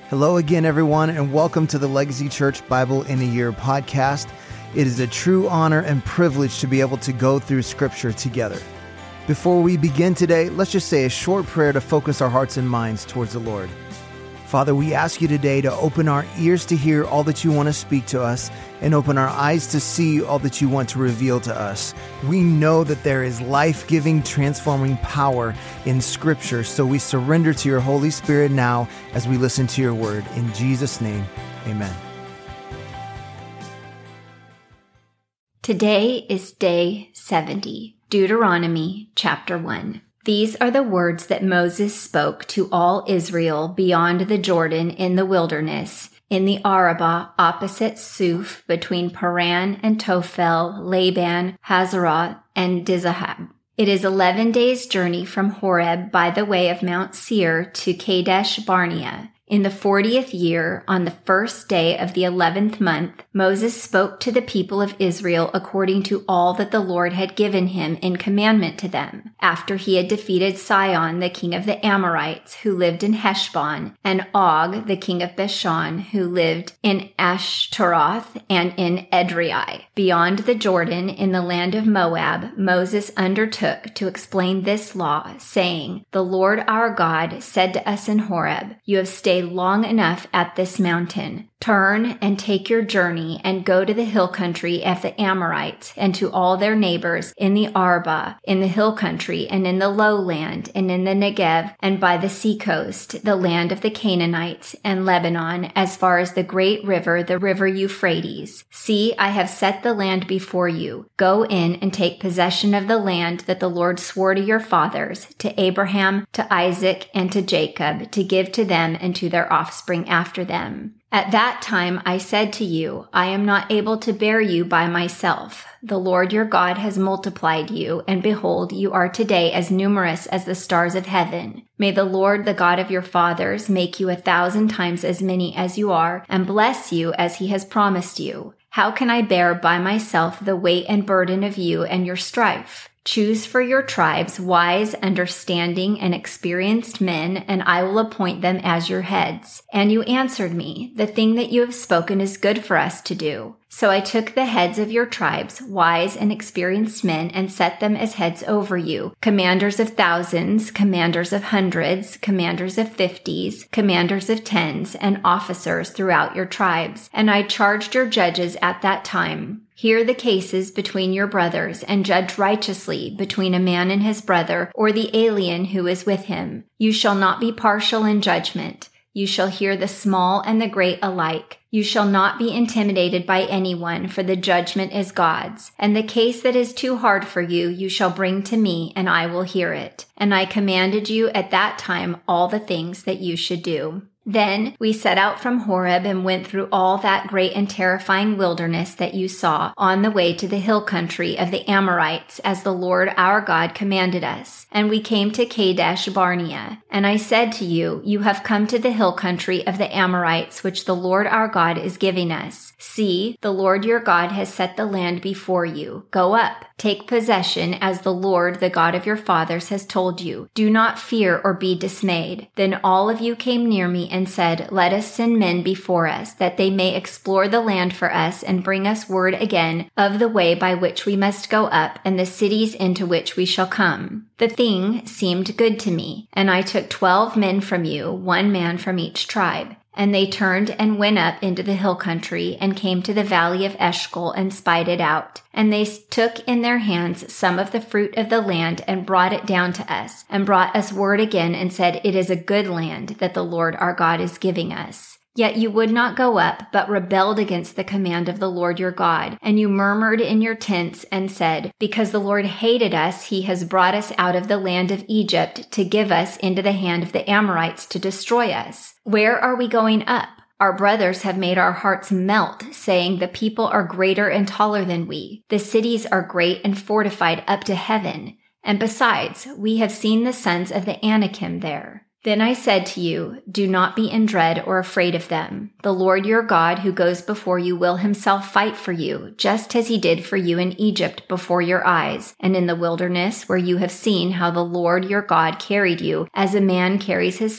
Hello again, everyone, and welcome to the Legacy Church Bible in a Year podcast. It is a true honor and privilege to be able to go through Scripture together. Before we begin today, let's just say a short prayer to focus our hearts and minds towards the Lord. Father, we ask you today to open our ears to hear all that you want to speak to us and open our eyes to see all that you want to reveal to us. We know that there is life-giving, transforming power in Scripture, so we surrender to your Holy Spirit now as we listen to your word. In Jesus' name, amen. Today is day 70, Deuteronomy chapter 1. These are the words that Moses spoke to all Israel beyond the Jordan in the wilderness, in the Arabah opposite Suf, between Paran and Tophel, Laban, Hazeroth, and Dizahab. It is 11 days' journey from Horeb by the way of Mount Seir to Kadesh Barnea. In the 40th year, on the first day of the 11th month, Moses spoke to the people of Israel according to all that the Lord had given him in commandment to them, after he had defeated Sihon, the king of the Amorites, who lived in Heshbon, and Og, the king of Bashan, who lived in Ashtaroth and in Edrei. Beyond the Jordan, in the land of Moab, Moses undertook to explain this law, saying, "The Lord our God said to us in Horeb, you have stayed long enough at this mountain. Turn and take your journey and go to the hill country of the Amorites and to all their neighbors in the Arabah, in the hill country and in the lowland and in the Negev and by the seacoast, the land of the Canaanites and Lebanon, as far as the great river, the river Euphrates. See, I have set the land before you. Go in and take possession of the land that the Lord swore to your fathers, to Abraham, to Isaac, and to Jacob, to give to them and to their offspring after them. At that time I said to you, I am not able to bear you by myself. The Lord your God has multiplied you, and behold, you are today as numerous as the stars of heaven. May the Lord, the God of your fathers, make you 1,000 times as many as you are, and bless you as he has promised you. How can I bear by myself the weight and burden of you and your strife? Choose for your tribes wise, understanding, and experienced men, and I will appoint them as your heads. And you answered me, the thing that you have spoken is good for us to do. So I took the heads of your tribes, wise and experienced men, and set them as heads over you, commanders of thousands, commanders of hundreds, commanders of 50s, commanders of 10s, and officers throughout your tribes. And I charged your judges at that time. Hear the cases between your brothers, and judge righteously between a man and his brother, or the alien who is with him. You shall not be partial in judgment. You shall hear the small and the great alike. You shall not be intimidated by anyone, for the judgment is God's. And the case that is too hard for you, you shall bring to me, and I will hear it. And I commanded you at that time all the things that you should do. Then we set out from Horeb and went through all that great and terrifying wilderness that you saw on the way to the hill country of the Amorites, as the Lord our God commanded us. And we came to Kadesh Barnea. And I said to you, you have come to the hill country of the Amorites, which the Lord our God is giving us. See, the Lord your God has set the land before you. Go up, take possession, as the Lord, the God of your fathers, has told you. Do not fear or be dismayed. Then all of you came near me and said, let us send men before us, that they may explore the land for us and bring us word again of the way by which we must go up and the cities into which we shall come. The thing seemed good to me, and I took 12 men from you, 1 man from each tribe. And they turned and went up into the hill country and came to the valley of Eshcol and spied it out. And they took in their hands some of the fruit of the land and brought it down to us, and brought us word again and said, it is a good land that the Lord our God is giving us. Yet you would not go up, but rebelled against the command of the Lord your God. And you murmured in your tents and said, because the Lord hated us, he has brought us out of the land of Egypt to give us into the hand of the Amorites to destroy us. Where are we going up? Our brothers have made our hearts melt, saying, the people are greater and taller than we. The cities are great and fortified up to heaven. And besides, we have seen the sons of the Anakim there. Then I said to you, do not be in dread or afraid of them. The Lord your God who goes before you will himself fight for you, just as he did for you in Egypt before your eyes, and in the wilderness where you have seen how the Lord your God carried you as a man carries his son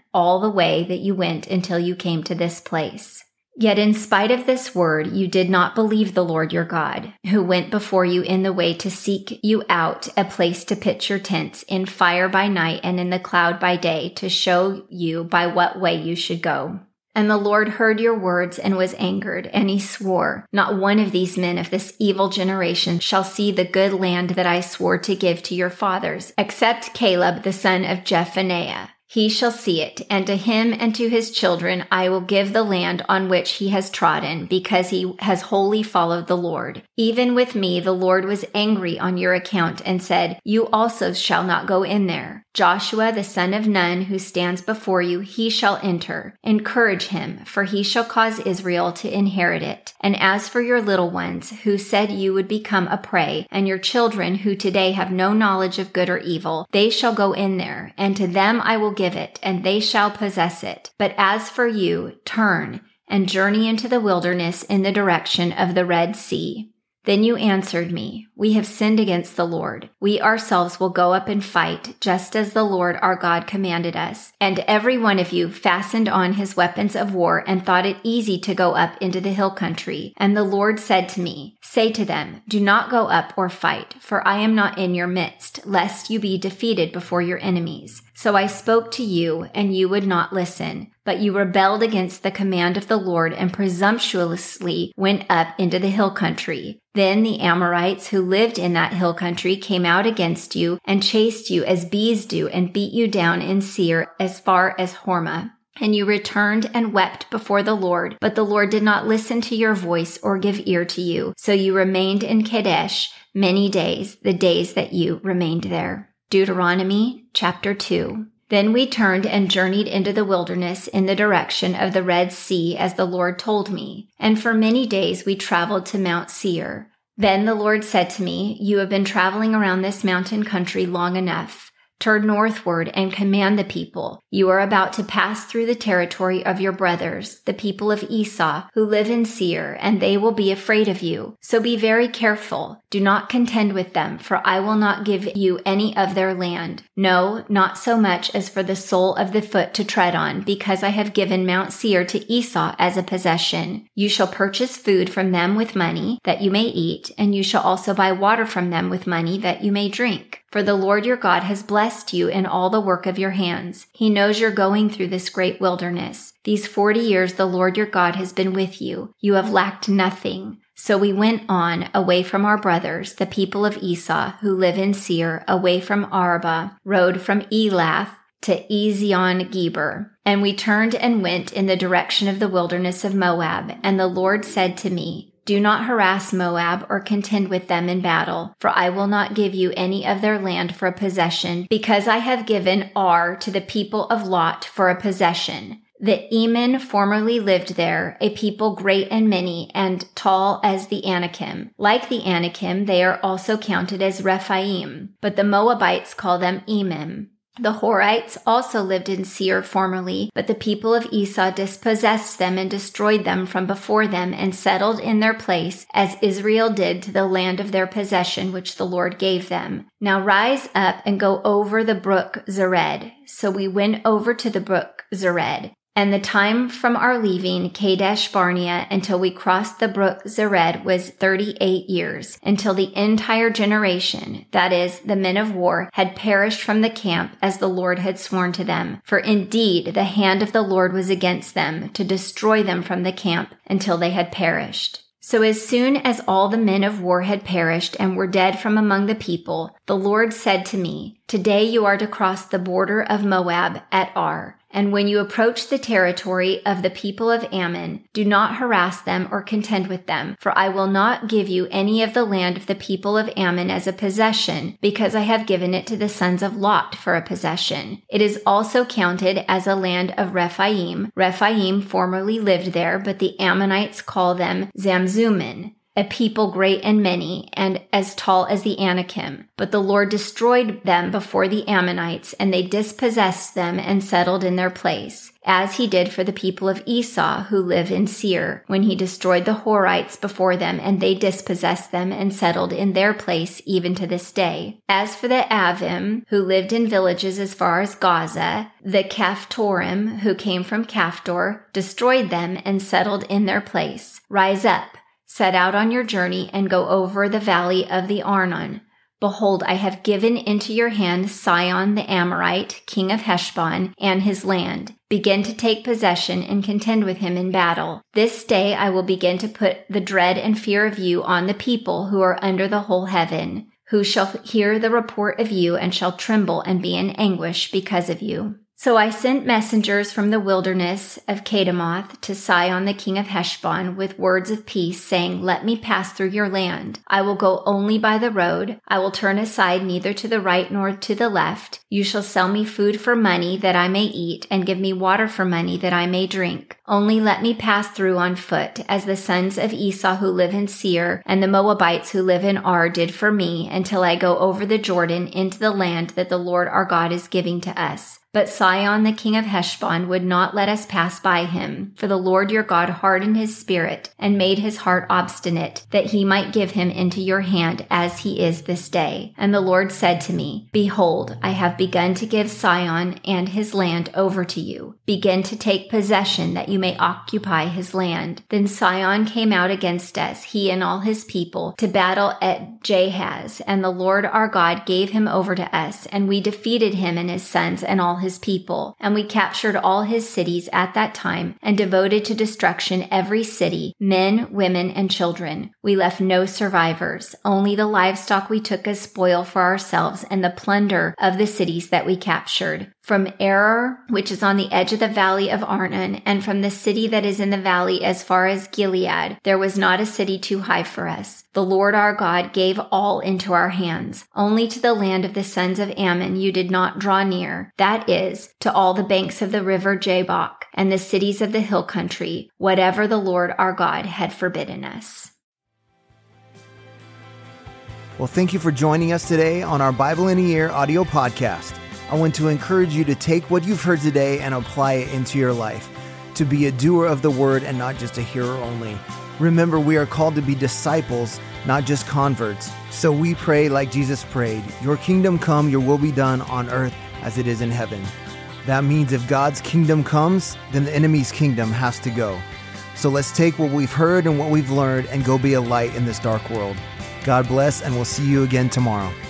all the way that you went until you came to this place. Yet in spite of this word, you did not believe the Lord your God, who went before you in the way to seek you out a place to pitch your tents, in fire by night and in the cloud by day, to show you by what way you should go. And the Lord heard your words and was angered, and he swore, not one of these men of this evil generation shall see the good land that I swore to give to your fathers, except Caleb the son of Jephunneh. He shall see it, and to him and to his children I will give the land on which he has trodden, because he has wholly followed the Lord. Even with me the Lord was angry on your account, and said, You also shall not go in there. Joshua the son of Nun, who stands before you, he shall enter. Encourage him, for he shall cause Israel to inherit it. And as for your little ones, who said you would become a prey, and your children, who today have no knowledge of good or evil, they shall go in there, and to them I will give it, and they shall possess it. But as for you, turn and journey into the wilderness in the direction of the Red Sea. Then you answered me, We have sinned against the Lord. We ourselves will go up and fight, just as the Lord our God commanded us. And every one of you fastened on his weapons of war and thought it easy to go up into the hill country. And the Lord said to me, Say to them, Do not go up or fight, for I am not in your midst, lest you be defeated before your enemies. So I spoke to you, and you would not listen. But you rebelled against the command of the Lord and presumptuously went up into the hill country. Then the Amorites who lived in that hill country came out against you and chased you as bees do and beat you down in Seir as far as Hormah. And you returned and wept before the Lord, but the Lord did not listen to your voice or give ear to you. So you remained in Kadesh many days, the days that you remained there. Deuteronomy chapter 2. Then we turned and journeyed into the wilderness in the direction of the Red Sea, as the Lord told me. And for many days we traveled to Mount Seir. Then the Lord said to me, You have been traveling around this mountain country long enough. Turn northward and command the people. You are about to pass through the territory of your brothers, the people of Esau, who live in Seir, and they will be afraid of you. So be very careful. Do not contend with them, for I will not give you any of their land. No, not so much as for the sole of the foot to tread on, because I have given Mount Seir to Esau as a possession. You shall purchase food from them with money, that you may eat, and you shall also buy water from them with money, that you may drink. For the Lord your God has blessed you in all the work of your hands. He knows you're going through this great wilderness. These 40 years the Lord your God has been with you. You have lacked nothing. So we went on away from our brothers, the people of Esau, who live in Seir, away from Arabah, rode from Elath to Ezion-Geber. And we turned and went in the direction of the wilderness of Moab. And the Lord said to me, Do not harass Moab or contend with them in battle, for I will not give you any of their land for a possession, because I have given Ar to the people of Lot for a possession. The Emin formerly lived there, a people great and many, and tall as the Anakim. Like the Anakim, they are also counted as Rephaim, but the Moabites call them Emim. The Horites also lived in Seir formerly, but the people of Esau dispossessed them and destroyed them from before them and settled in their place, as Israel did to the land of their possession which the Lord gave them. Now rise up and go over the brook Zered. So we went over to the brook Zered. And the time from our leaving Kadesh Barnea until we crossed the brook Zered was 38 years, until the entire generation, that is, the men of war, had perished from the camp as the Lord had sworn to them. For indeed the hand of the Lord was against them, to destroy them from the camp until they had perished. So as soon as all the men of war had perished and were dead from among the people, the Lord said to me, Today you are to cross the border of Moab at Ar. And when you approach the territory of the people of Ammon, do not harass them or contend with them, for I will not give you any of the land of the people of Ammon as a possession, because I have given it to the sons of Lot for a possession. It is also counted as a land of Rephaim. Rephaim formerly lived there, but the Ammonites call them Zamzummim. a people great and many, and as tall as the Anakim. But the Lord destroyed them before the Ammonites, and they dispossessed them and settled in their place, as he did for the people of Esau who live in Seir, when he destroyed the Horites before them, and they dispossessed them and settled in their place even to this day. As for the Avim, who lived in villages as far as Gaza, the Caphtorim, who came from Caphtor, destroyed them and settled in their place. Rise up, set out on your journey, and go over the valley of the Arnon. Behold, I have given into your hand Sihon the Amorite, king of Heshbon, and his land. Begin to take possession and contend with him in battle. This day I will begin to put the dread and fear of you on the people who are under the whole heaven, who shall hear the report of you and shall tremble and be in anguish because of you. So I sent messengers from the wilderness of Kedemoth to Sihon the king of Heshbon with words of peace, saying, Let me pass through your land. I will go only by the road. I will turn aside neither to the right nor to the left. You shall sell me food for money that I may eat, and give me water for money that I may drink. Only let me pass through on foot, as the sons of Esau who live in Seir and the Moabites who live in Ar did for me, until I go over the Jordan into the land that the Lord our God is giving to us. But Sihon the king of Heshbon would not let us pass by him, for the Lord your God hardened his spirit and made his heart obstinate, that he might give him into your hand as he is this day. And the Lord said to me, Behold, I have begun to give Sihon and his land over to you. Begin to take possession, that you may occupy his land. Then Sihon came out against us, he and all his people, to battle at Jahaz, and the Lord our God gave him over to us, and we defeated him and his sons and all his people. And we captured all his cities at that time, and devoted to destruction every city, men, women, and children. We left no survivors, only the livestock we took as spoil for ourselves, and the plunder of the cities that we captured. From Aroer, which is on the edge of the valley of Arnon, and from the city that is in the valley as far as Gilead, there was not a city too high for us. The Lord our God gave all into our hands. Only to the land of the sons of Ammon you did not draw near, that is, to all the banks of the river Jabbok, and the cities of the hill country, whatever the Lord our God had forbidden us. Well, thank you for joining us today on our Bible in a Year audio podcast. I want to encourage you to take what you've heard today and apply it into your life, to be a doer of the word and not just a hearer only. Remember, we are called to be disciples, not just converts. So we pray like Jesus prayed, Your kingdom come, your will be done on earth as it is in heaven. That means if God's kingdom comes, then the enemy's kingdom has to go. So let's take what we've heard and what we've learned and go be a light in this dark world. God bless, and we'll see you again tomorrow.